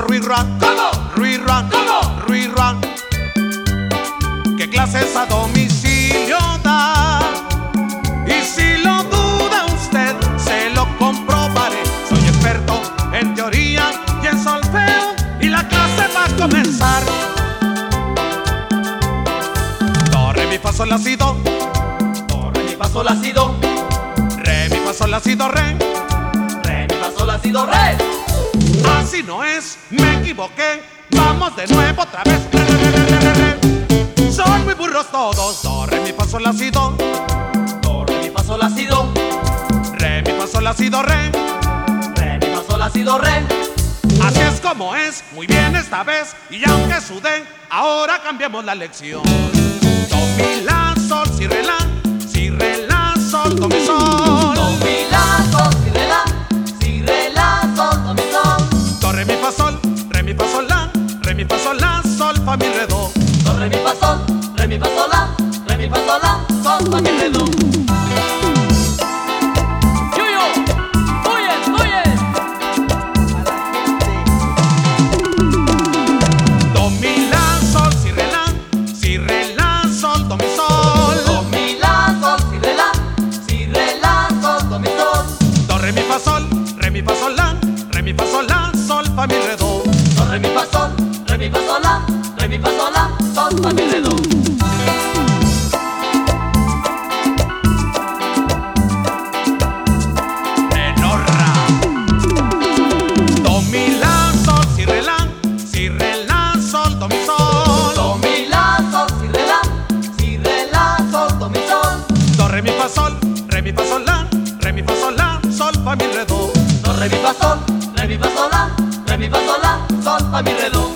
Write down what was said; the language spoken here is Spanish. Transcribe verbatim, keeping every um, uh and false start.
Ruirán, ¿Cómo? Ruirán, ¿Cómo? Ruirán. ¿Qué clases a domicilio da? Y si lo duda usted, se lo comprobaré. Soy experto en teoría y en solfeo, y la clase va a comenzar. Do, re, mi, fa, sol, la, si, do. Do, re, mi, fa, sol, la, si, do. Re, mi, fa, sol, la, si, do, re. Re, mi, fa, sol, la, si, do, re. Así no es, me equivoqué. Vamos de nuevo otra vez. Re, re, re, re, re, re. Son muy burros todos. Do, re, mi, fa, sol, la, si, do. Do, re, mi, fa, sol, la, si, do. Re, mi, fa, sol, la, si, do, re. Re, mi, fa, sol, la, si, do, re. Así es como es, muy bien esta vez. Y aunque sudé, ahora cambiamos la lección. Do, mi, la, sol, si, re, la. Si, re, la, sol, do, mi, sol. Do, mi, la, sol, si, re, la. Si, re, la, sol, do, mi, sol. Do, re, mi, fa, sol, re, mi, fa, sol, la. Re, mi, fa, sol, la, sol, fa, mi, re, do. Do, re, mi, fa, sol. Re, mi, fa, sol, la. Re, mi, fa, sol, la. Sol, fa, mi, re, do. Do, mi, la, sol, si, re, la. Si, re, la, sol, do, mi, sol. Do, mi, la, sol, si, re, la. Si, re, la, sol, do, mi, sol. Do, re, mi, fa, sol, re, mi, fa, sol, la. Re, mi, fa, sol, la, sol, fa, mi, re, do. Do, re, mi, fa, sol. Re, mi, fa, sol, la. Re, mi, fa, sol, la. Sol, fa, mi, re, do. Menorra. Do, mi, la, sol, si, re, la. Si, re, la, sol, do, mi, sol. Do, mi, la, sol, si, re, la. Si, re, la, sol, do, mi, sol. Do, re, mi, fa, sol, re, mi, fa, sol, la. Re, mi, fa, sol, la, sol, fa, mi, re, do. Do, re, mi, fa, sol. Re, mi, fa, sol, la. Re, mi, fa, sol, la. Sol, fa, mi, re, do.